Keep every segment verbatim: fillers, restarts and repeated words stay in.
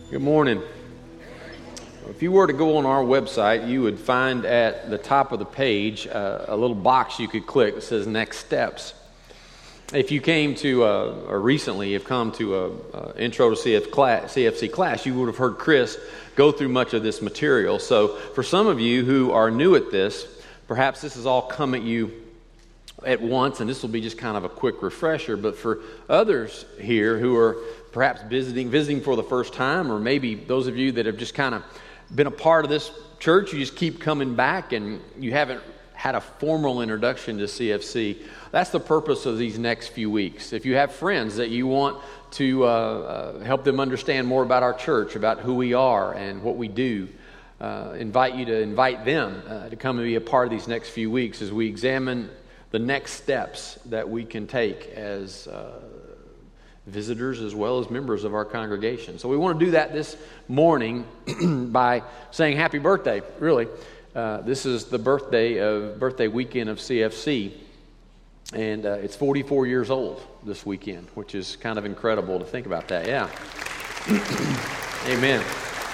Good morning. If you were to go on our website, you would find at the top of the page uh, a little box you could click that says Next Steps. If you came to, uh, or recently have come to a, a Intro to C F class, C F C class, you would have heard Chris go through much of this material. So for some of you who are new at this, perhaps this has all come at you at once, and this will be just kind of a quick refresher. But for others here who are perhaps visiting, visiting for the first time, or maybe those of you that have just kind of been a part of this church, you just keep coming back and you haven't had a formal introduction to C F C. That's the purpose of these next few weeks. If you have friends that you want to uh, uh, help them understand more about our church, about who we are and what we do, uh, invite you to invite them uh, to come and be a part of these next few weeks as we examine the next steps that we can take as uh, visitors as well as members of our congregation. So we want to do that this morning by saying happy birthday, really. Uh, this is the birthday of birthday weekend of C F C, and uh, it's forty-four years old this weekend, which is kind of incredible to think about that. Yeah. Amen.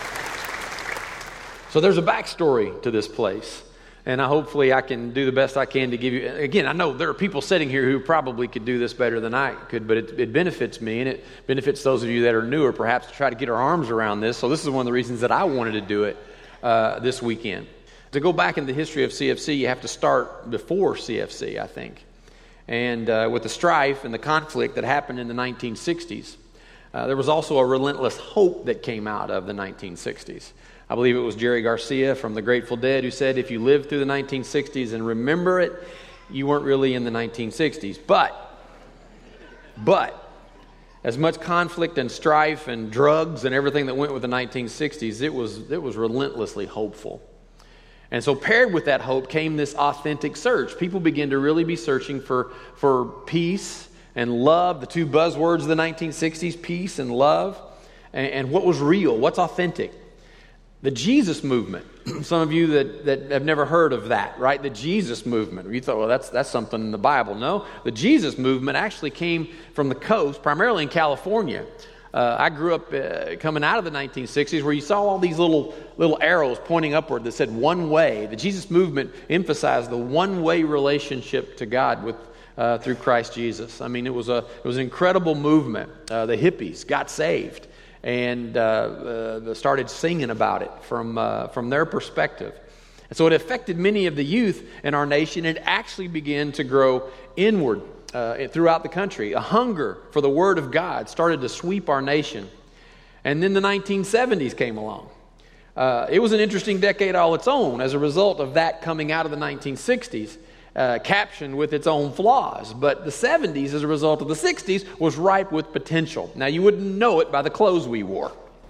So there's a backstory to this place. And I, hopefully I can do the best I can to give you, again, I know there are people sitting here who probably could do this better than I could, but it, it benefits me, and it benefits those of you that are newer perhaps to try to get our arms around this. So this is one of the reasons that I wanted to do it uh, this weekend. To go back in the history of C F C, you have to start before C F C, I think. And uh, with the strife and the conflict that happened in the nineteen sixties, uh, there was also a relentless hope that came out of the nineteen sixties. I believe it was Jerry Garcia from the Grateful Dead who said, if you lived through the nineteen sixties and remember it, you weren't really in the nineteen sixties. But, but, as much conflict and strife and drugs and everything that went with the nineteen sixties, it was, it was relentlessly hopeful. And so paired with that hope came this authentic search. People began to really be searching for, for peace and love, the two buzzwords of the nineteen sixties, peace and love, and, and what was real, what's authentic. The Jesus movement. Some of you that, that have never heard of that, right? The Jesus movement. You thought, well, that's that's something in the Bible. No, the Jesus movement actually came from the coast, primarily in California. Uh, I grew up uh, coming out of the nineteen sixties where you saw all these little little arrows pointing upward that said one way. The Jesus movement emphasized the one-way relationship to God with uh, through Christ Jesus. I mean, it was a it was an incredible movement. Uh, the hippies got saved and uh, uh, started singing about it from uh, from their perspective. And so it affected many of the youth in our nation. It actually began to grow inward uh, throughout the country. A hunger for the Word of God started to sweep our nation. And then the nineteen seventies came along. Uh, it was an interesting decade all its own as a result of that coming out of the nineteen sixties. Uh, captioned with its own flaws. But the seventies, as a result of the sixties, was ripe with potential. Now, you wouldn't know it by the clothes we wore.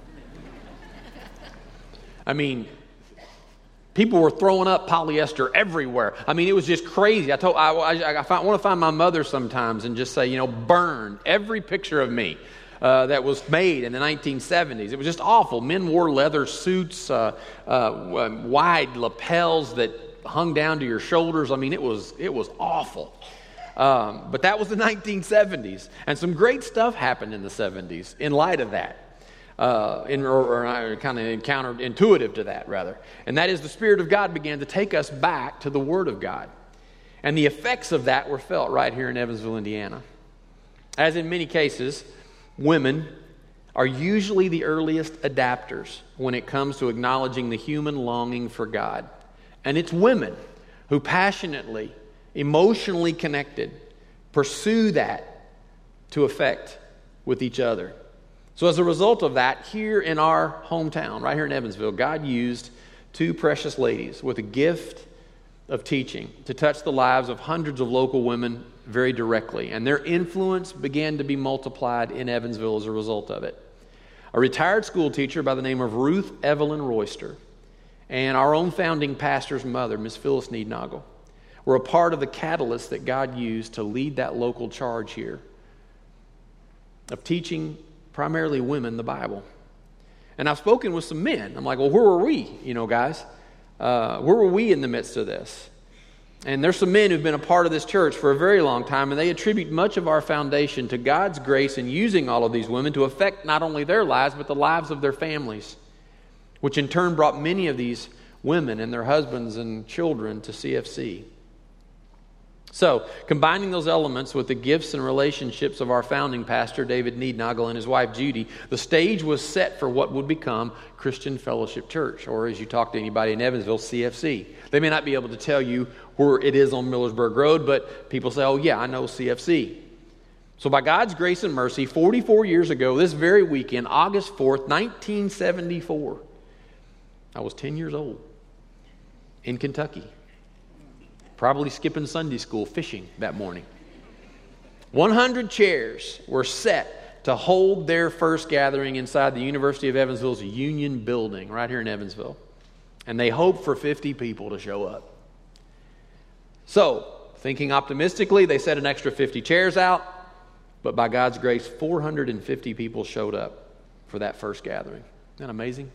I mean, people were throwing up polyester everywhere. I mean, it was just crazy. I told I, I, I, find, I want to find my mother sometimes and just say, you know, burn every picture of me uh, that was made in the nineteen seventies. It was just awful. Men wore leather suits, uh, uh, wide lapels that hung down to your shoulders. I mean, it was it was awful. Um, but that was the nineteen seventies. And some great stuff happened in the seventies in light of that. Uh, in, or, or kind of counterintuitive to that, rather. And that is the Spirit of God began to take us back to the Word of God. And the effects of that were felt right here in Evansville, Indiana. As in many cases, women are usually the earliest adapters when it comes to acknowledging the human longing for God. And it's women who passionately, emotionally connected, pursue that to effect with each other. So as a result of that, here in our hometown, right here in Evansville, God used two precious ladies with a gift of teaching to touch the lives of hundreds of local women very directly. And their influence began to be multiplied in Evansville as a result of it. A retired school teacher by the name of Ruth Evelyn Royster and our own founding pastor's mother, Miss Phyllis Neednagel, were a part of the catalyst that God used to lead that local charge here of teaching primarily women the Bible. And I've spoken with some men. I'm like, well, where were we, you know, guys? Uh, where were we in the midst of this? And there's some men who've been a part of this church for a very long time, and they attribute much of our foundation to God's grace in using all of these women to affect not only their lives, but the lives of their families, which in turn brought many of these women and their husbands and children to C F C. So, combining those elements with the gifts and relationships of our founding pastor, David Neednagel, and his wife, Judy, the stage was set for what would become Christian Fellowship Church, or as you talk to anybody in Evansville, C F C. They may not be able to tell you where it is on Millersburg Road, but people say, oh yeah, I know C F C. So by God's grace and mercy, forty-four years ago, this very weekend, August fourth, nineteen seventy-four, I was ten years old in Kentucky. Probably skipping Sunday school, fishing that morning. one hundred chairs were set to hold their first gathering inside the University of Evansville's Union Building right here in Evansville. And they hoped for fifty people to show up. So, thinking optimistically, they set an extra fifty chairs out. But by God's grace, four hundred fifty people showed up for that first gathering. Isn't that amazing?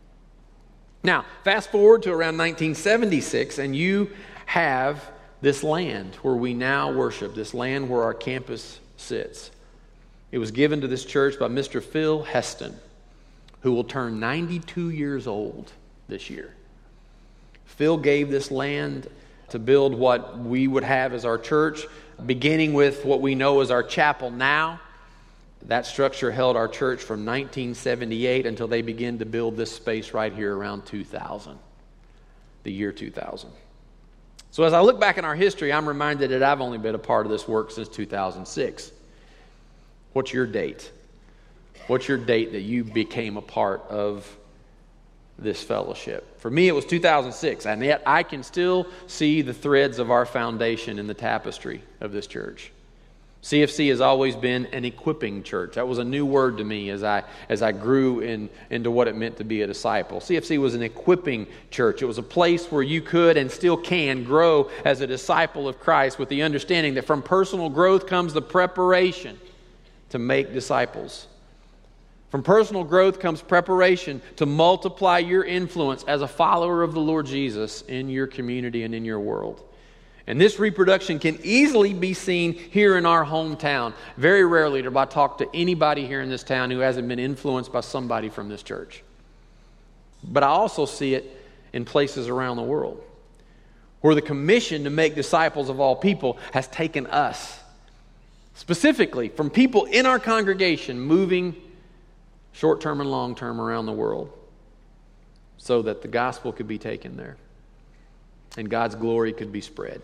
Now, fast forward to around nineteen seventy-six, and you have this land where we now worship, this land where our campus sits. It was given to this church by Mister Phil Heston, who will turn ninety-two years old this year. Phil gave this land to build what we would have as our church, beginning with what we know as our chapel now. That structure held our church from nineteen seventy-eight until they began to build this space right here around two thousand, the year two thousand. So as I look back in our history, I'm reminded that I've only been a part of this work since two thousand six. What's your date? What's your date that you became a part of this fellowship? For me, it was two thousand six, and yet I can still see the threads of our foundation in the tapestry of this church. C F C has always been an equipping church. That was a new word to me as I as I grew in, into what it meant to be a disciple. C F C was an equipping church. It was a place where you could and still can grow as a disciple of Christ with the understanding that from personal growth comes the preparation to make disciples. From personal growth comes preparation to multiply your influence as a follower of the Lord Jesus in your community and in your world. And this reproduction can easily be seen here in our hometown. Very rarely do I talk to anybody here in this town who hasn't been influenced by somebody from this church. But I also see it in places around the world where the commission to make disciples of all people has taken us, specifically from people in our congregation, moving short-term and long-term around the world so that the gospel could be taken there and God's glory could be spread.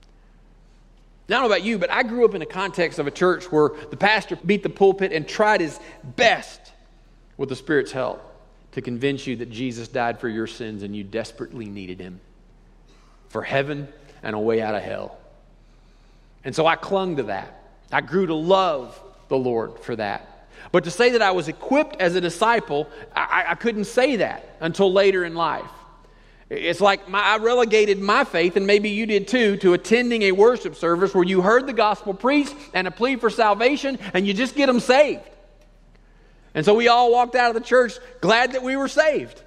Now, I don't know about you, but I grew up in the context of a church where the pastor beat the pulpit and tried his best with the Spirit's help to convince you that Jesus died for your sins and you desperately needed Him for heaven and a way out of hell. And so I clung to that. I grew to love the Lord for that. But to say that I was equipped as a disciple, I, I couldn't say that until later in life. It's like my, I relegated my faith, and maybe you did too, to attending a worship service where you heard the gospel preached and a plea for salvation, and you just get them saved. And so we all walked out of the church glad that we were saved.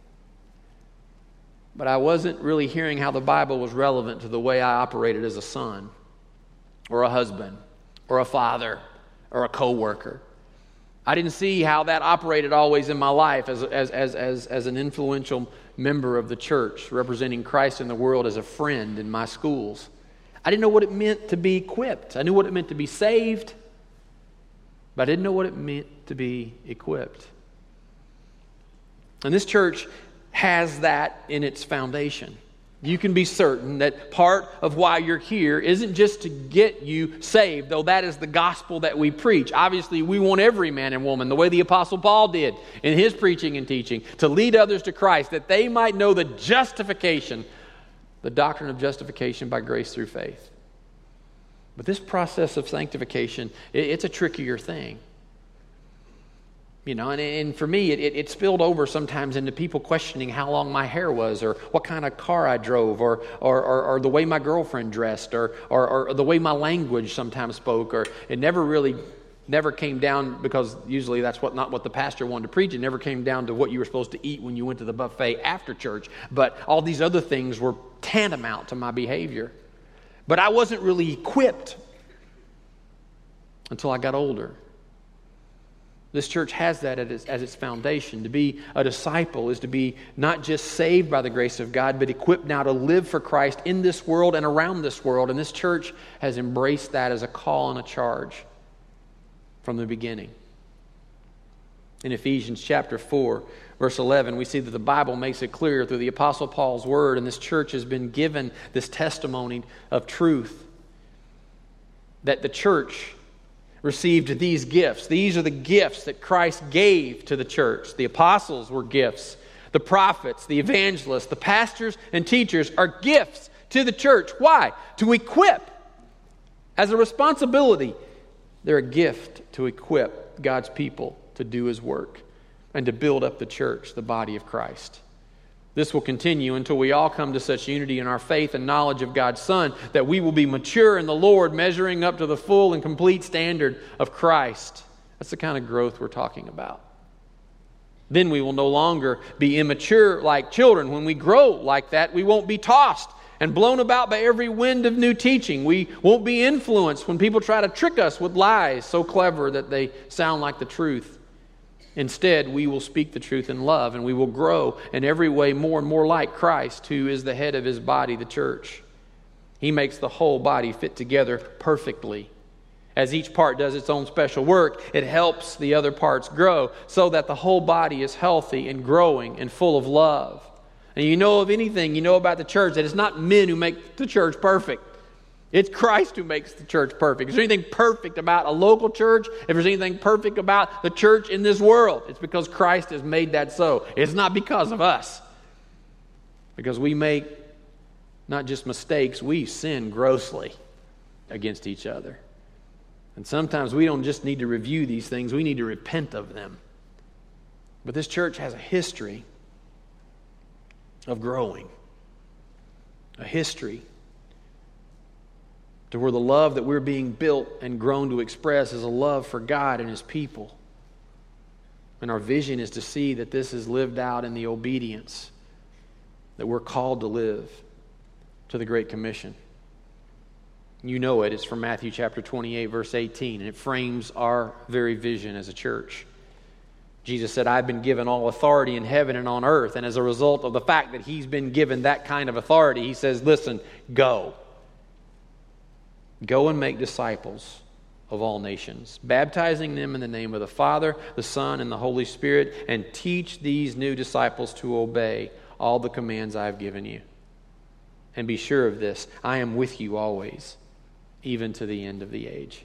But I wasn't really hearing how the Bible was relevant to the way I operated as a son, or a husband, or a father, or a co-worker. I didn't see how that operated always in my life as, as, as, as, as an influential member of the church, representing Christ in the world as a friend in my schools. I didn't know what it meant to be equipped. I knew what it meant to be saved, but I didn't know what it meant to be equipped. And this church has that in its foundation. You can be certain that part of why you're here isn't just to get you saved, though that is the gospel that we preach. Obviously, we want every man and woman, the way the Apostle Paul did in his preaching and teaching, to lead others to Christ, that they might know the justification, the doctrine of justification by grace through faith. But this process of sanctification, it's a trickier thing. You know, and, and for me, it, it, it spilled over sometimes into people questioning how long my hair was, or what kind of car I drove, or or, or, or the way my girlfriend dressed, or, or or the way my language sometimes spoke. Or it never really never came down, because usually that's what not what the pastor wanted to preach. It never came down to what you were supposed to eat when you went to the buffet after church. But all these other things were tantamount to my behavior. But I wasn't really equipped until I got older. This church has that as its, as its foundation. To be a disciple is to be not just saved by the grace of God, but equipped now to live for Christ in this world and around this world. And this church has embraced that as a call and a charge from the beginning. In Ephesians chapter four, verse eleven, we see that the Bible makes it clear through the Apostle Paul's word, and this church has been given this testimony of truth, that the church received these gifts. These are the gifts that Christ gave to the church. The apostles were gifts. The prophets, the evangelists, the pastors and teachers are gifts to the church. Why? To equip. As a responsibility, they're a gift to equip God's people to do His work and to build up the church, the body of Christ. This will continue until we all come to such unity in our faith and knowledge of God's Son that we will be mature in the Lord, measuring up to the full and complete standard of Christ. That's the kind of growth we're talking about. Then we will no longer be immature like children. When we grow like that, we won't be tossed and blown about by every wind of new teaching. We won't be influenced when people try to trick us with lies so clever that they sound like the truth. Instead, we will speak the truth in love, and we will grow in every way more and more like Christ, who is the head of His body, the church. He makes the whole body fit together perfectly. As each part does its own special work, it helps the other parts grow so that the whole body is healthy and growing and full of love. And you know of anything, you know about the church, that it's not men who make the church perfect. It's Christ who makes the church perfect. Is there anything perfect about a local church? If there's anything perfect about the church in this world, it's because Christ has made that so. It's not because of us. Because we make not just mistakes, we sin grossly against each other. And sometimes we don't just need to review these things, we need to repent of them. But this church has a history of growing. A history to where the love that we're being built and grown to express is a love for God and His people. And our vision is to see that this is lived out in the obedience that we're called to live to the Great Commission. You know it. It's from Matthew chapter twenty-eight, verse eighteen, and it frames our very vision as a church. Jesus said, I've been given all authority in heaven and on earth. And as a result of the fact that He's been given that kind of authority, He says, listen, go. Go and make disciples of all nations, baptizing them in the name of the Father, the Son, and the Holy Spirit, and teach these new disciples to obey all the commands I have given you. And be sure of this, I am with you always, even to the end of the age.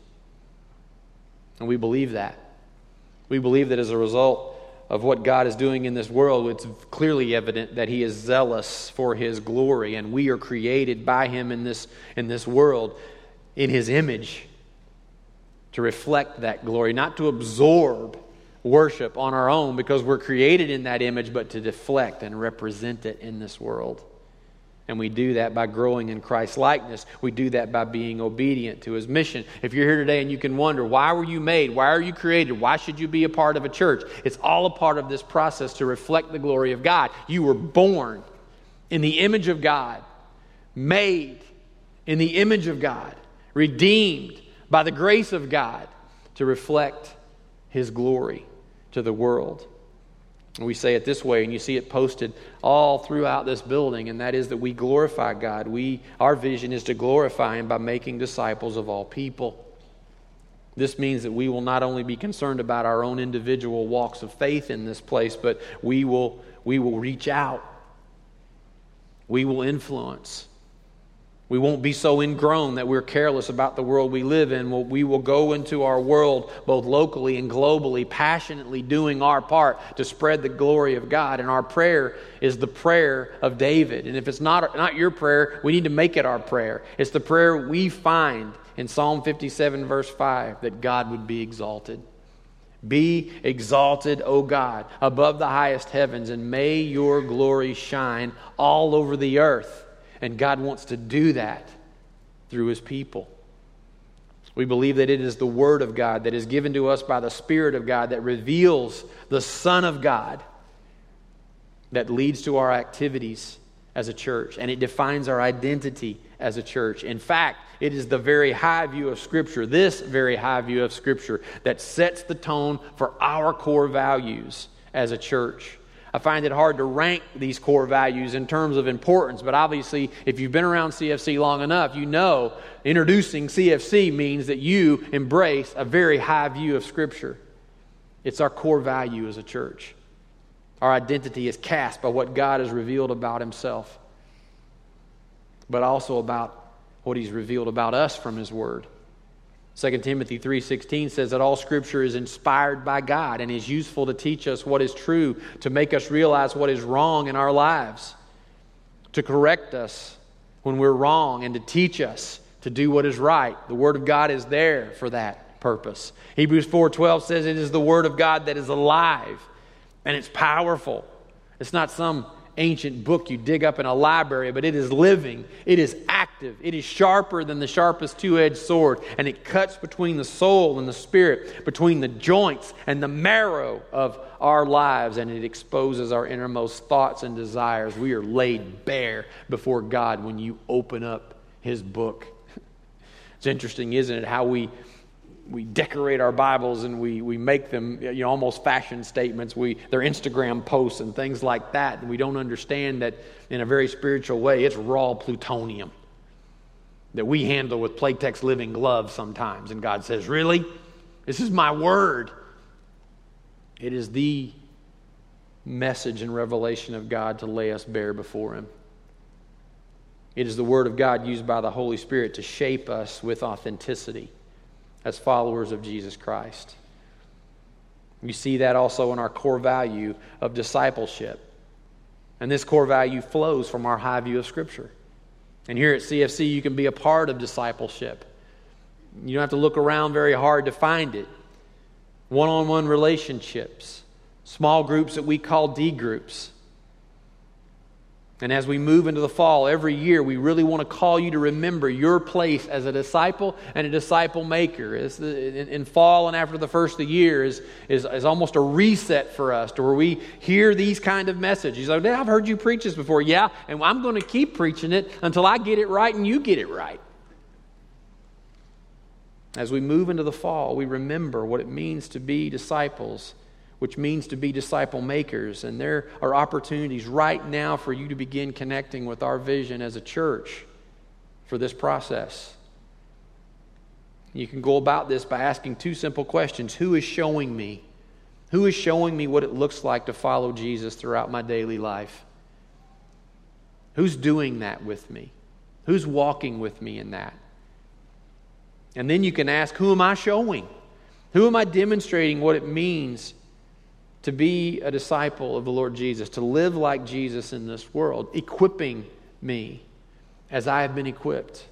And we believe that. We believe that as a result of what God is doing in this world, it's clearly evident that He is zealous for His glory, and we are created by Him in this, in this world in His image to reflect that glory, not to absorb worship on our own because we're created in that image, but to deflect and represent it in this world. And we do that by growing in Christ's likeness. We do that by being obedient to His mission. If you're here today and you can wonder, why were you made? Why are you created? Why should you be a part of a church? It's all a part of this process to reflect the glory of God. You were born in the image of God, made in the image of God, redeemed by the grace of God to reflect His glory to the world. We say it this way, and you see it posted all throughout this building, and that is that we glorify God. We, our vision is to glorify Him by making disciples of all people. This means that we will not only be concerned about our own individual walks of faith in this place, but we will, we will reach out. We will influence. We won't be so ingrown that we're careless about the world we live in. We will go into our world both locally and globally, passionately doing our part to spread the glory of God. And our prayer is the prayer of David. And if it's not, not your prayer, we need to make it our prayer. It's the prayer we find in Psalm fifty-seven, verse five, that God would be exalted. Be exalted, O God, above the highest heavens, and may your glory shine all over the earth. And God wants to do that through His people. We believe that it is the Word of God that is given to us by the Spirit of God that reveals the Son of God that leads to our activities as a church, and it defines our identity as a church. In fact, it is the very high view of Scripture, this very high view of Scripture, that sets the tone for our core values as a church. I find it hard to rank these core values in terms of importance, but obviously, if you've been around C F C long enough, you know introducing C F C means that you embrace a very high view of Scripture. It's our core value as a church. Our identity is cast by what God has revealed about Himself, but also about what He's revealed about us from His Word. Second Timothy three sixteen says that all Scripture is inspired by God and is useful to teach us what is true, to make us realize what is wrong in our lives, to correct us when we're wrong, and to teach us to do what is right. The Word of God is there for that purpose. Hebrews four twelve says it is the Word of God that is alive and it's powerful. It's not some ancient book you dig up in a library, but it is living, it is active, it is sharper than the sharpest two-edged sword, and it cuts between the soul and the spirit, between the joints and the marrow of our lives, and it exposes our innermost thoughts and desires. We are laid bare before God when you open up His book. It's interesting, isn't it, how we we decorate our Bibles and we we make them, you know, almost fashion statements. We they're Instagram posts and things like that, and we don't understand that in a very spiritual way, it's raw plutonium that we handle with Playtex living gloves sometimes. And God says, "Really? This is my word." It is the message and revelation of God to lay us bare before Him. It is the Word of God used by the Holy Spirit to shape us with authenticity as followers of Jesus Christ. You see that also in our core value of discipleship. And this core value flows from our high view of Scripture. And here at C F C, you can be a part of discipleship. You don't have to look around very hard to find it. One-on-one relationships, small groups that we call D groups. And as we move into the fall, every year we really want to call you to remember your place as a disciple and a disciple maker. In fall and after the first of the year is, is, is almost a reset for us to where we hear these kind of messages. Like, I've heard you preach this before. Yeah, and I'm going to keep preaching it until I get it right and you get it right. As we move into the fall, we remember what it means to be disciples, which means to be disciple makers. And there are opportunities right now for you to begin connecting with our vision as a church for this process. You can go about this by asking two simple questions. Who is showing me? Who is showing me what it looks like to follow Jesus throughout my daily life? Who's doing that with me? Who's walking with me in that? And then you can ask, who am I showing? Who am I demonstrating what it means to be a disciple of the Lord Jesus, to live like Jesus in this world, equipping me as I have been equipped?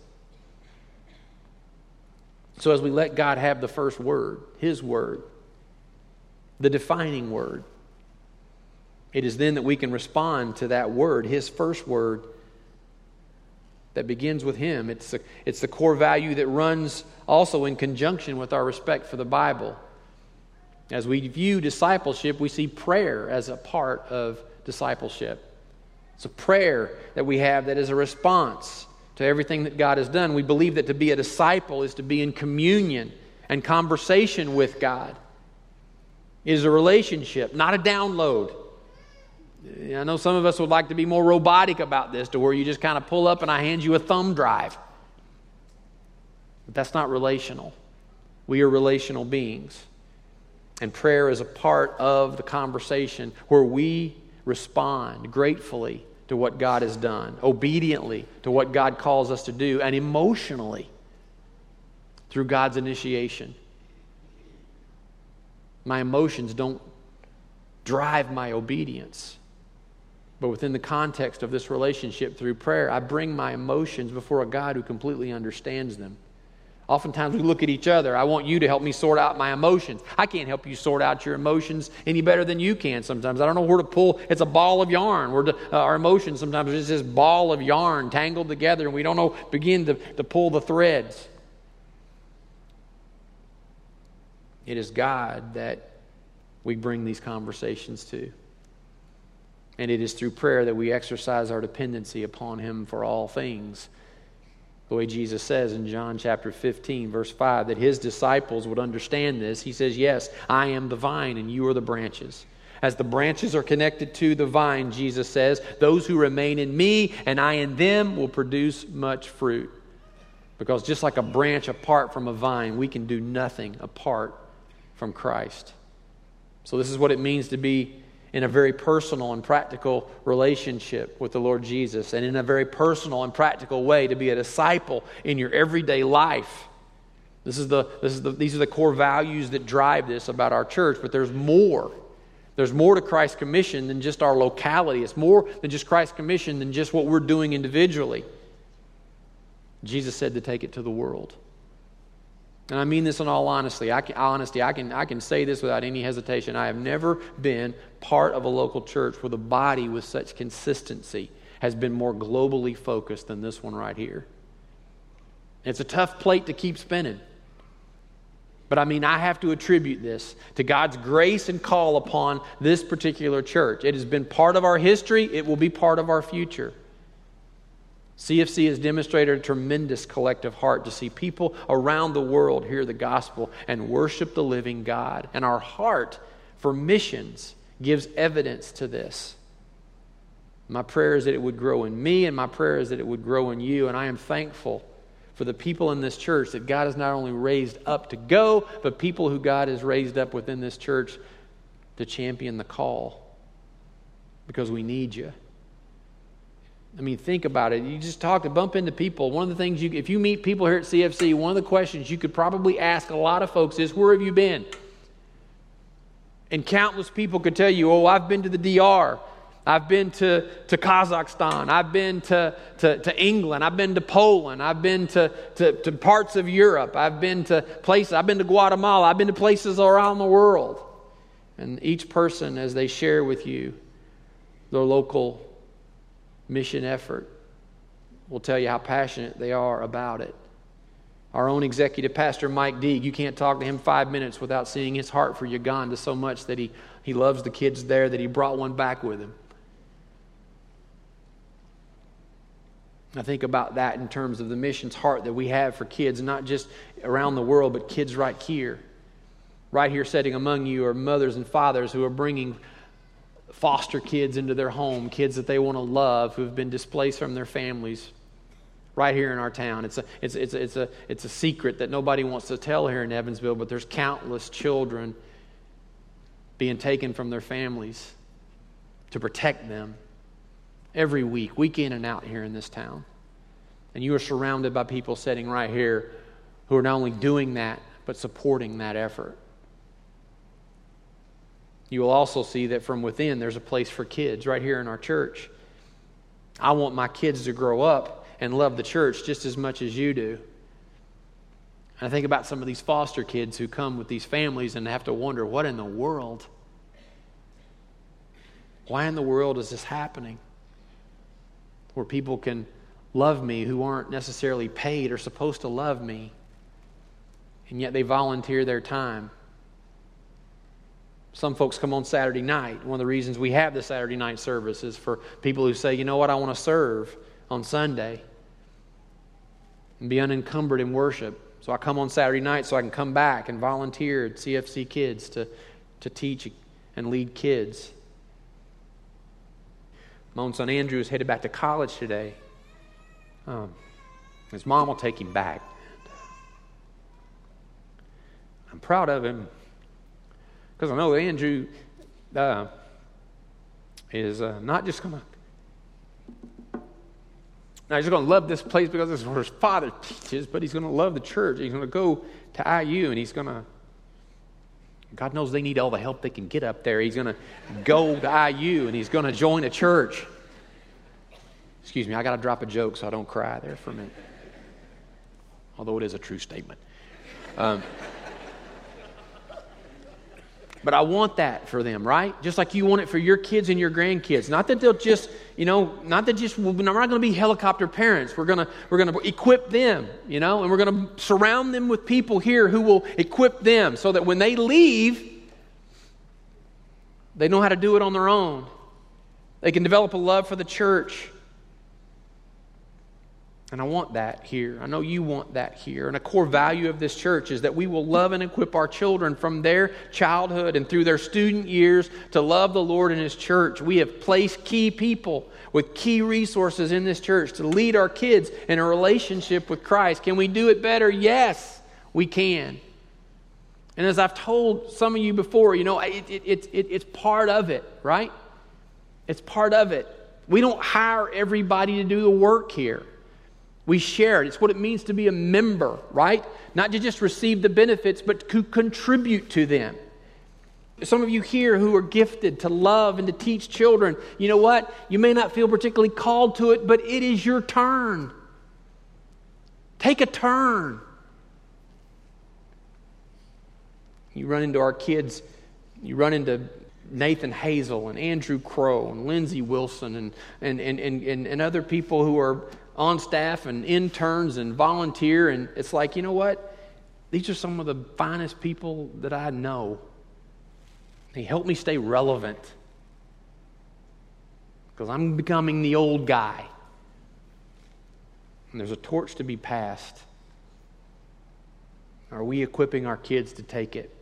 So as we let God have the first word, His word, the defining word, it is then that we can respond to that word, His first word, that begins with Him. It's the, it's the core value that runs also in conjunction with our respect for the Bible. As we view discipleship, we see prayer as a part of discipleship. It's a prayer that we have that is a response to everything that God has done. We believe that to be a disciple is to be in communion and conversation with God. It is a relationship, not a download. I know some of us would like to be more robotic about this, to where you just kind of pull up and I hand you a thumb drive. But that's not relational. We are relational beings. And prayer is a part of the conversation where we respond gratefully to what God has done, obediently to what God calls us to do, and emotionally through God's initiation. My emotions don't drive my obedience. But within the context of this relationship through prayer, I bring my emotions before a God who completely understands them. Oftentimes we look at each other. I want you to help me sort out my emotions. I can't help you sort out your emotions any better than you can sometimes. I don't know where to pull. It's a ball of yarn. We're to, uh, our emotions sometimes are just this ball of yarn tangled together, and we don't know begin to, to pull the threads. It is God that we bring these conversations to. And it is through prayer that we exercise our dependency upon Him for all things. The way Jesus says in John chapter fifteen, verse five, that His disciples would understand this. He says, yes, I am the vine and you are the branches. As the branches are connected to the vine, Jesus says, those who remain in me and I in them will produce much fruit. Because just like a branch apart from a vine, we can do nothing apart from Christ. So this is what it means to be in a very personal and practical relationship with the Lord Jesus, and in a very personal and practical way to be a disciple in your everyday life. This is the, this is the, these are the core values that drive this about our church, but there's more. There's more to Christ's commission than just our locality. It's more than just Christ's commission than just what we're doing individually. Jesus said to take it to the world. And I mean this in all honesty. I can, honesty, I can, I can say this without any hesitation. I have never been part of a local church where the body with such consistency has been more globally focused than this one right here. It's a tough plate to keep spinning. But I mean, I have to attribute this to God's grace and call upon this particular church. It has been part of our history. It will be part of our future. C F C has demonstrated a tremendous collective heart to see people around the world hear the gospel and worship the living God. And our heart for missions gives evidence to this. My prayer is that it would grow in me, and my prayer is that it would grow in you. And I am thankful for the people in this church that God has not only raised up to go, but people who God has raised up within this church to champion the call. Because we need you. I mean, think about it. You just talk to bump into people. One of the things, you, if you meet people here at C F C, one of the questions you could probably ask a lot of folks is, where have you been? And countless people could tell you, oh, I've been to the D R. I've been to, to Kazakhstan. I've been to, to, to England. I've been to Poland. I've been to, to, to parts of Europe. I've been to places. I've been to Guatemala. I've been to places around the world. And each person, as they share with you their local mission effort, will tell you how passionate they are about it. Our own executive pastor, Mike Deeg, you can't talk to him five minutes without seeing his heart for Uganda so much that he, he loves the kids there, that he brought one back with him. I think about that in terms of the missions heart that we have for kids, not just around the world, but kids right here. Right here sitting among you are mothers and fathers who are bringing foster kids into their home, kids that they want to love, who have been displaced from their families, right here in our town. It's a, it's, it's, a, it's, a, it's a secret that nobody wants to tell here in Evansville, but there's countless children being taken from their families to protect them every week, week in and out here in this town. And you are surrounded by people sitting right here who are not only doing that, but supporting that effort. You will also see that from within there's a place for kids right here in our church. I want my kids to grow up and love the church just as much as you do. And I think about some of these foster kids who come with these families and have to wonder, what in the world? Why in the world is this happening? Where people can love me who aren't necessarily paid or supposed to love me, and yet they volunteer their time. Some folks come on Saturday night. One of the reasons we have the Saturday night service is for people who say, you know what, I want to serve on Sunday and be unencumbered in worship. So I come on Saturday night so I can come back and volunteer at C F C Kids to, to teach and lead kids. My own son Andrew is headed back to college today. Um, his mom will take him back. I'm proud of him because I know Andrew uh, is uh, not just going to not just going to love this place because this is where his father teaches, but he's going to love the church. He's going to go to I U and he's going to, God knows they need all the help they can get up there. He's going to go to I U and he's going to join a church. Excuse me, I got to drop a joke so I don't cry there for a minute. Although it is a true statement. Um, But I want that for them, right? Just like you want it for your kids and your grandkids. Not that they'll just, you know, not that just, we're not going to be helicopter parents. We're going to, we're going to equip them, you know, and we're going to surround them with people here who will equip them so that when they leave, they know how to do it on their own. They can develop a love for the church. And I want that here. I know you want that here. And a core value of this church is that we will love and equip our children from their childhood and through their student years to love the Lord and His church. We have placed key people with key resources in this church to lead our kids in a relationship with Christ. Can we do it better? Yes, we can. And as I've told some of you before, you know, it, it, it, it, it's part of it, right? It's part of it. We don't hire everybody to do the work here. We share it. It's what it means to be a member, right? Not to just receive the benefits, but to contribute to them. Some of you here who are gifted to love and to teach children, you know what? You may not feel particularly called to it, but it is your turn. Take a turn. You run into our kids, you run into Nathan Hazel and Andrew Crow and Lindsay Wilson and, and, and, and, and other people who are on staff and interns and volunteer, and it's like, you know what? These are some of the finest people that I know. They help me stay relevant because I'm becoming the old guy. And there's a torch to be passed. Are we equipping our kids to take it?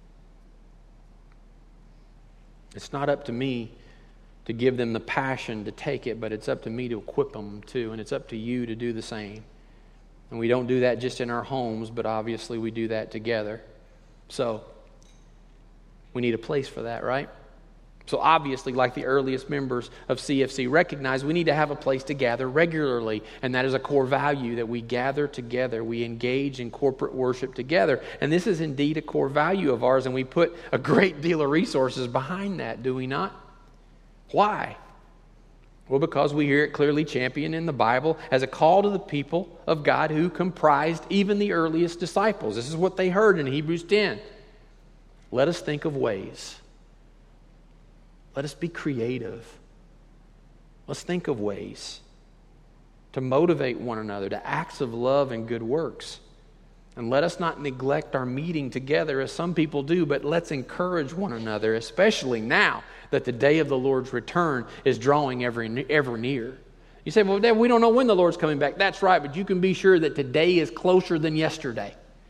It's not up to me to give them the passion to take it, but it's up to me to equip them too, and it's up to you to do the same. And we don't do that just in our homes, but obviously we do that together. So, we need a place for that, right? So obviously, like the earliest members of C F C recognize, we need to have a place to gather regularly, and that is a core value, that we gather together, we engage in corporate worship together, and this is indeed a core value of ours, and we put a great deal of resources behind that, do we not? Why? Well, because we hear it clearly championed in the Bible as a call to the people of God who comprised even the earliest disciples. This is what they heard in Hebrews ten. Let us think of ways. Let us be creative. Let's think of ways to motivate one another to acts of love and good works. And let us not neglect our meeting together as some people do, but let's encourage one another, especially now that the day of the Lord's return is drawing ever, ever near. You say, well, Dad, we don't know when the Lord's coming back. That's right, but you can be sure that today is closer than yesterday.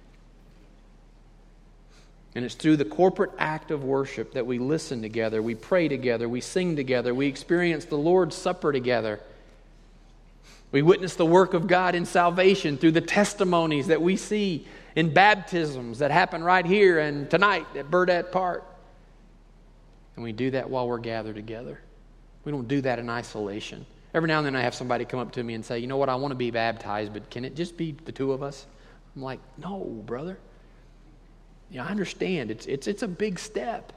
And it's through the corporate act of worship that we listen together, we pray together, we sing together, we experience the Lord's Supper together. We witness the work of God in salvation through the testimonies that we see in baptisms that happen right here and tonight at Burdett Park. And we do that while we're gathered together. We don't do that in isolation. Every now and then I have somebody come up to me and say, you know what, I want to be baptized, but can it just be the two of us? I'm like, no, brother. Yeah, I understand. It's, it's, it's a big step.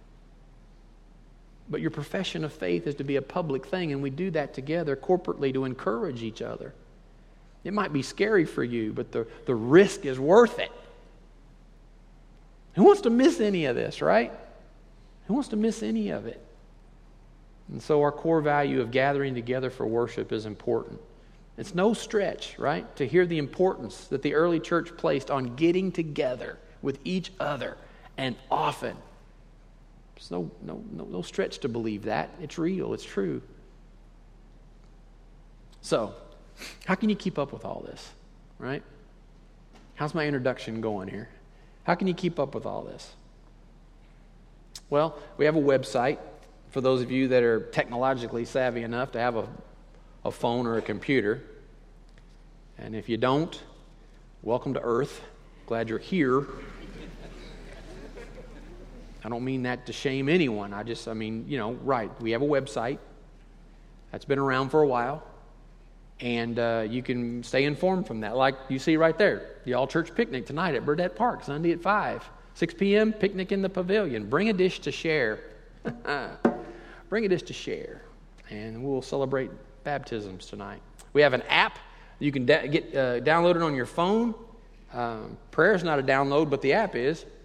But your profession of faith is to be a public thing, and we do that together corporately to encourage each other. It might be scary for you, but the, the risk is worth it. Who wants to miss any of this, right? Who wants to miss any of it? And so our core value of gathering together for worship is important. It's no stretch, right, to hear the importance that the early church placed on getting together with each other and often. There's no, no, no, no stretch to believe that. It's real. It's true. So, how can you keep up with all this, right? How's my introduction going here? How can you keep up with all this? Well, we have a website for those of you that are technologically savvy enough to have a, a phone or a computer. And if you don't, welcome to Earth. Glad you're here. I don't mean that to shame anyone. I just, I mean, you know, right. We have a website that's been around for a while. And uh, you can stay informed from that. Like you see right there, the all-church picnic tonight at Burdett Park, Sunday at five. six p.m., picnic in the pavilion. Bring a dish to share. Bring a dish to share. And we'll celebrate baptisms tonight. We have an app you can da- get uh, downloaded on your phone. Um, prayer is not a download, but the app is.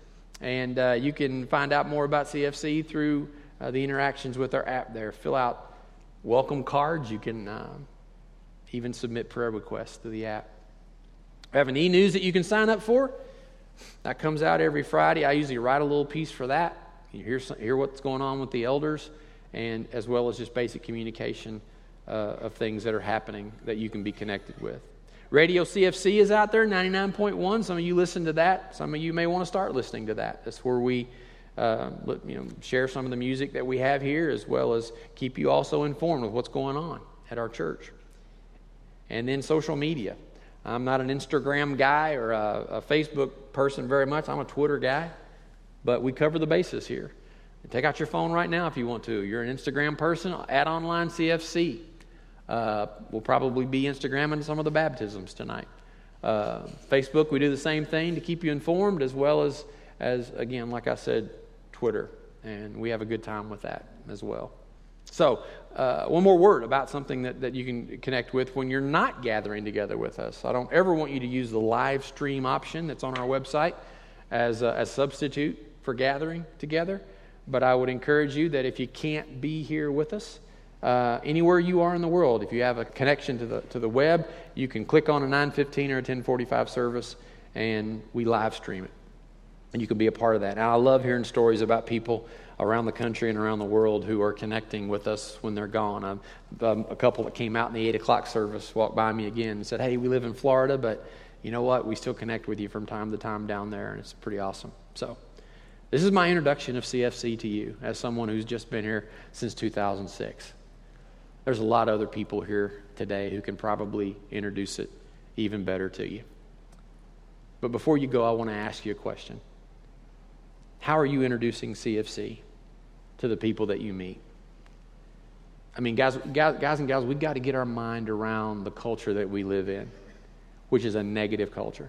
And uh, you can find out more about C F C through uh, the interactions with our app there. Fill out welcome cards. You can uh, even submit prayer requests through the app. We have an e-news that you can sign up for. That comes out every Friday. I usually write a little piece for that. You hear, some, hear what's going on with the elders, and as well as just basic communication uh, of things that are happening that you can be connected with. Radio C F C is out there, ninety-nine point one. Some of you listen to that. Some of you may want to start listening to that. That's where we uh, you know, share some of the music that we have here, as well as keep you also informed of what's going on at our church. And then social media. I'm not an Instagram guy or a, a Facebook person very much. I'm a Twitter guy. But we cover the bases here. Take out your phone right now if you want to. You're an Instagram person, add online C F C. Uh, we'll probably be Instagramming some of the baptisms tonight. Uh, Facebook, we do the same thing to keep you informed, as well as, as, again, like I said, Twitter. And we have a good time with that as well. So, uh, one more word about something that, that you can connect with when you're not gathering together with us. I don't ever want you to use the live stream option that's on our website as a, as substitute for gathering together. But I would encourage you that if you can't be here with us, uh, anywhere you are in the world, if you have a connection to the to the web, you can click on a nine fifteen or a ten forty-five service, and we live stream it. And you can be a part of that. And I love hearing stories about people around the country and around the world who are connecting with us when they're gone. Um, um, a couple that came out in the eight o'clock service walked by me again and said, hey, we live in Florida, but you know what? We still connect with you from time to time down there, and it's pretty awesome. So this is my introduction of C F C to you as someone who's just been here since two thousand six. There's a lot of other people here today who can probably introduce it even better to you. But before you go, I want to ask you a question. How are you introducing C F C to the people that you meet? I mean, guys, guys, guys and gals, we've got to get our mind around the culture that we live in, which is a negative culture.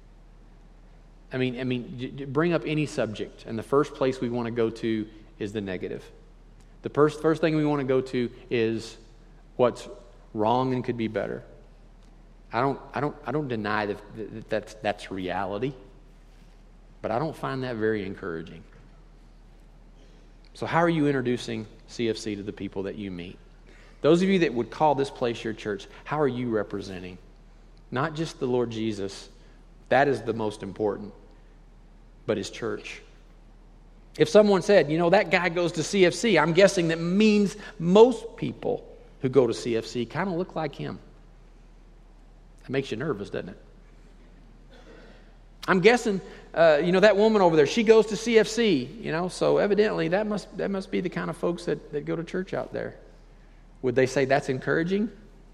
I mean, I mean, bring up any subject, and the first place we want to go to is the negative. The first first thing we want to go to is what's wrong and could be better. I don't, I don't, I don't deny that, that that's that's reality, but I don't find that very encouraging. So, how are you introducing C F C to the people that you meet? Those of you that would call this place your church, how are you representing? Not just the Lord Jesus. That is the most important, but His church. If someone said, you know, that guy goes to C F C, I'm guessing that means most people who go to C F C kind of look like him. That makes you nervous, doesn't it? I'm guessing, uh, you know, that woman over there, she goes to C F C, you know, so evidently that must that must be the kind of folks that, that go to church out there. Would they say that's encouraging?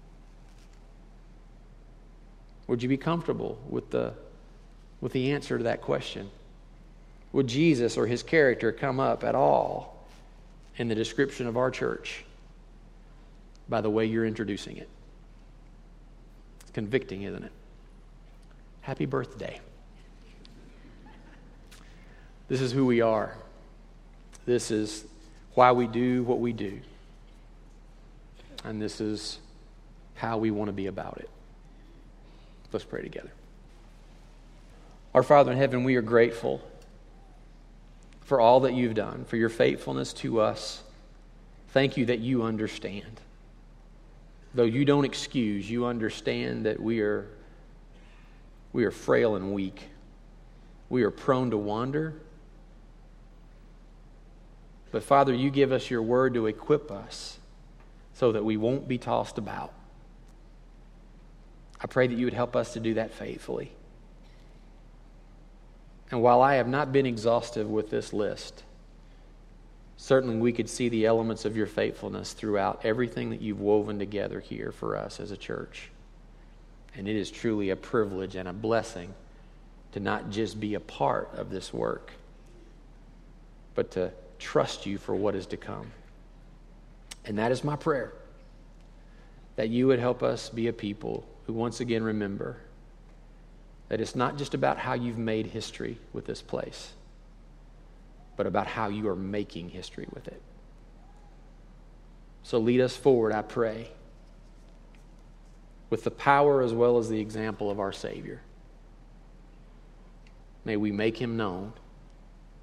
Would you be comfortable with the with the answer to that question? Would Jesus or His character come up at all in the description of our church by the way you're introducing it? It's convicting, isn't it? Happy birthday. This is who we are. This is why we do what we do. And this is how we want to be about it. Let's pray together. Our Father in heaven, we are grateful for all that you've done, for your faithfulness to us. Thank you that you understand. Though you don't excuse, you understand that we are, we are frail and weak. We are prone to wander. But Father, you give us your word to equip us so that we won't be tossed about. I pray that you would help us to do that faithfully. And while I have not been exhaustive with this list, certainly we could see the elements of your faithfulness throughout everything that you've woven together here for us as a church. And it is truly a privilege and a blessing to not just be a part of this work, but to trust you for what is to come. And that is my prayer, that you would help us be a people who once again remember that it's not just about how you've made history with this place, but about how you are making history with it. So lead us forward, I pray, with the power as well as the example of our Savior. May we make him known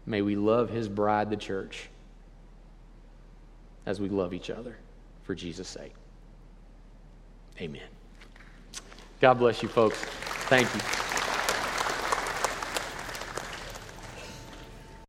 May we love his bride, the church, as we love each other for Jesus' sake. Amen. God bless you, folks. Thank you.